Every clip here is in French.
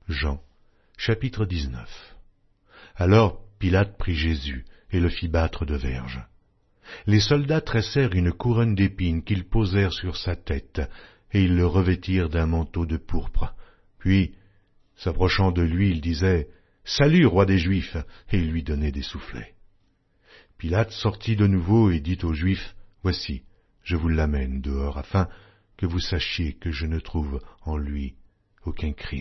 Jean, chapitre 19. Alors Pilate prit Jésus et le fit battre de verges. Les soldats tressèrent une couronne d'épines qu'ils posèrent sur sa tête, et ils le revêtirent d'un manteau de pourpre. Puis, s'approchant de lui, ils disaient « Salut, roi des Juifs !» et ils lui donnaient des soufflets. Pilate sortit de nouveau et dit aux Juifs « Voici, je vous l'amène dehors, afin que vous sachiez que je ne trouve en lui aucun crime. »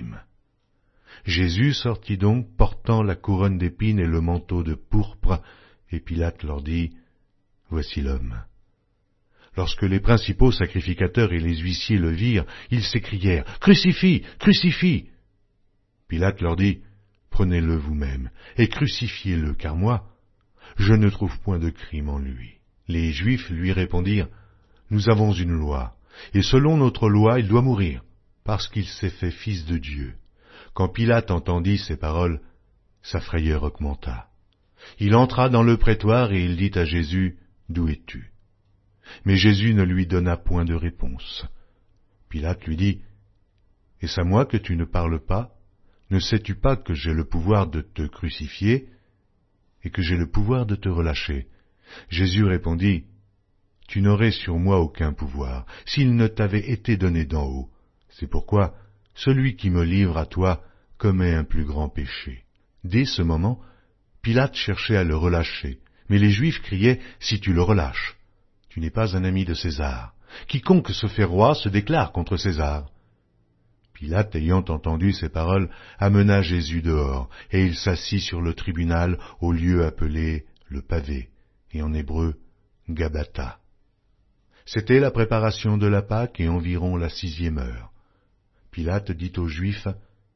Jésus sortit donc, portant la couronne d'épines et le manteau de pourpre, et Pilate leur dit « Voici l'homme. » Lorsque les principaux sacrificateurs et les huissiers le virent, ils s'écrièrent « Crucifie! Crucifie !» Pilate leur dit « Prenez-le vous-même et crucifiez-le, car moi, je ne trouve point de crime en lui. » Les Juifs lui répondirent « Nous avons une loi, et selon notre loi, il doit mourir, parce qu'il s'est fait fils de Dieu. » Quand Pilate entendit ces paroles, sa frayeur augmenta. Il entra dans le prétoire et il dit à Jésus, « D'où es-tu » Mais Jésus ne lui donna point de réponse. Pilate lui dit, « Est-ce à moi que tu ne parles pas? Ne sais-tu pas que j'ai le pouvoir de te crucifier et que j'ai le pouvoir de te relâcher ?» Jésus répondit, « Tu n'aurais sur moi aucun pouvoir, s'il ne t'avait été donné d'en haut. C'est pourquoi celui qui me livre à toi commet un plus grand péché. » Dès ce moment, Pilate cherchait à le relâcher, mais les Juifs criaient, « Si tu le relâches, tu n'es pas un ami de César. Quiconque se fait roi se déclare contre César. » Pilate, ayant entendu ces paroles, amena Jésus dehors, et il s'assit sur le tribunal au lieu appelé le pavé, et en hébreu, Gabbatha. C'était la préparation de la Pâque et environ la 6e heure. Pilate dit aux Juifs,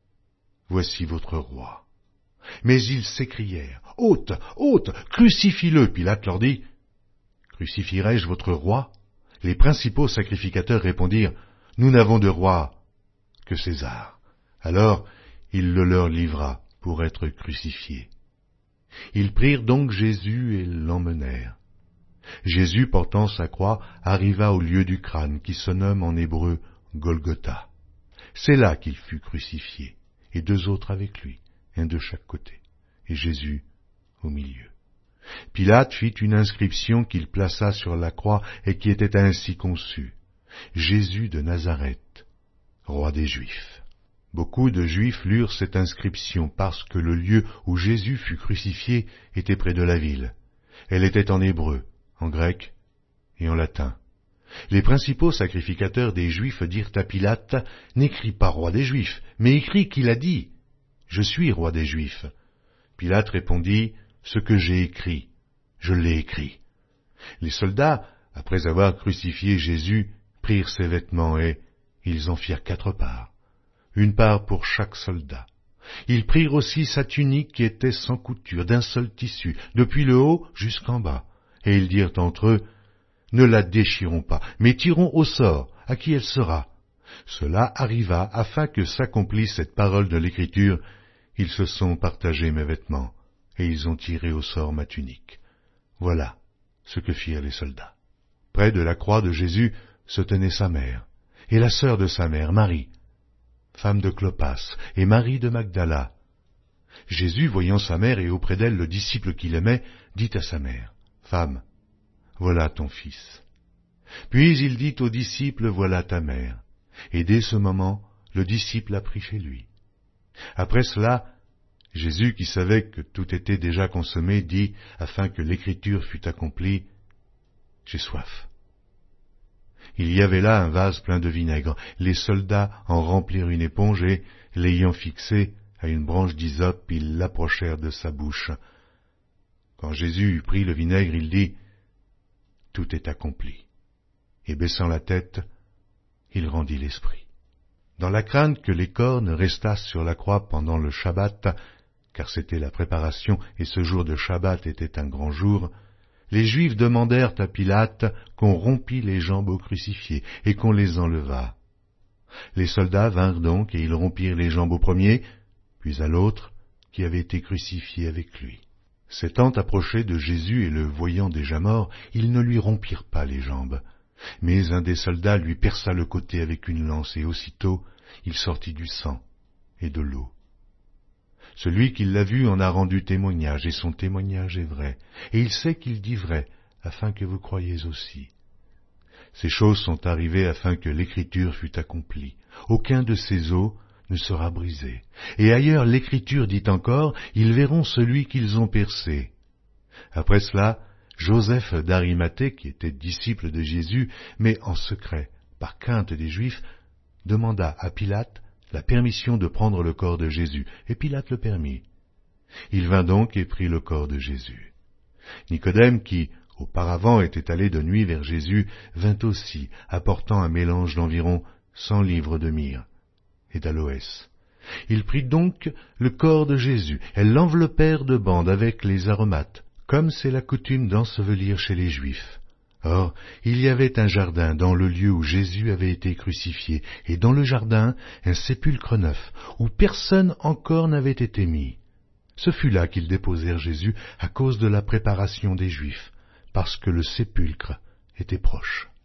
« Voici votre roi. » Mais ils s'écrièrent, « Ôte, ôte, crucifie-le » Pilate leur dit, « Crucifierai-je votre roi ?» Les principaux sacrificateurs répondirent, « Nous n'avons de roi que César. » Alors il le leur livra pour être crucifié. Ils prirent donc Jésus et l'emmenèrent. Jésus, portant sa croix, arriva au lieu du crâne, qui se nomme en hébreu Golgotha. C'est là qu'il fut crucifié, et 2 autres avec lui, un de chaque côté, et Jésus au milieu. Pilate fit une inscription qu'il plaça sur la croix et qui était ainsi conçue. Jésus de Nazareth, roi des Juifs. Beaucoup de Juifs lurent cette inscription parce que le lieu où Jésus fut crucifié était près de la ville. Elle était en hébreu, en grec et en latin. Les principaux sacrificateurs des Juifs dirent à Pilate, « N'écris pas roi des Juifs, mais écris qu'il a dit, « Je suis roi des Juifs. » Pilate répondit, « Ce que j'ai écrit, je l'ai écrit. » Les soldats, après avoir crucifié Jésus, prirent ses vêtements et ils en firent 4 parts, une part pour chaque soldat. Ils prirent aussi sa tunique qui était sans couture, d'un seul tissu, depuis le haut jusqu'en bas, et ils dirent entre eux, « Ne la déchirons pas, mais tirons au sort à qui elle sera. » Cela arriva afin que s'accomplisse cette parole de l'Écriture. Ils se sont partagés mes vêtements, et ils ont tiré au sort ma tunique. Voilà ce que firent les soldats. Près de la croix de Jésus se tenait sa mère, et la sœur de sa mère, Marie, femme de Clopas, et Marie de Magdala. Jésus, voyant sa mère et auprès d'elle le disciple qu'il aimait, dit à sa mère, « Femme, voilà ton fils. » Puis il dit au disciple, « Voilà ta mère. » Et dès ce moment, le disciple la prit chez lui. Après cela, Jésus, qui savait que tout était déjà consommé, dit, afin que l'écriture fût accomplie, « J'ai soif. » Il y avait là un vase plein de vinaigre. Les soldats en remplirent une éponge et, l'ayant fixée à une branche d'hysope, ils l'approchèrent de sa bouche. Quand Jésus eut pris le vinaigre, il dit, « Tout est accompli. » Et baissant la tête, il rendit l'esprit. Dans la crainte que les cornes restassent sur la croix pendant le Shabbat, car c'était la préparation et ce jour de Shabbat était un grand jour, les Juifs demandèrent à Pilate qu'on rompît les jambes aux crucifiés et qu'on les enlevât. Les soldats vinrent donc et ils rompirent les jambes au premier, puis à l'autre, qui avait été crucifié avec lui. S'étant approchés de Jésus et le voyant déjà mort, ils ne lui rompirent pas les jambes. Mais un des soldats lui perça le côté avec une lance, et aussitôt il sortit du sang et de l'eau. Celui qui l'a vu en a rendu témoignage, et son témoignage est vrai. Et il sait qu'il dit vrai, afin que vous croyiez aussi. Ces choses sont arrivées afin que l'Écriture fût accomplie. Aucun de ces os ne sera brisé. Et ailleurs l'Écriture dit encore, ils verront celui qu'ils ont percé. Après cela, Joseph d'Arimathée, qui était disciple de Jésus, mais en secret, par crainte des Juifs, demanda à Pilate la permission de prendre le corps de Jésus, et Pilate le permit. Il vint donc et prit le corps de Jésus. Nicodème, qui auparavant était allé de nuit vers Jésus, vint aussi, apportant un mélange d'environ 100 livres de myrrhe et d'aloès. Il prit donc le corps de Jésus, elles l'enveloppèrent de bandes avec les aromates, comme c'est la coutume d'ensevelir chez les Juifs. Or, il y avait un jardin dans le lieu où Jésus avait été crucifié, et dans le jardin, un sépulcre neuf, où personne encore n'avait été mis. Ce fut là qu'ils déposèrent Jésus à cause de la préparation des Juifs, parce que le sépulcre était proche.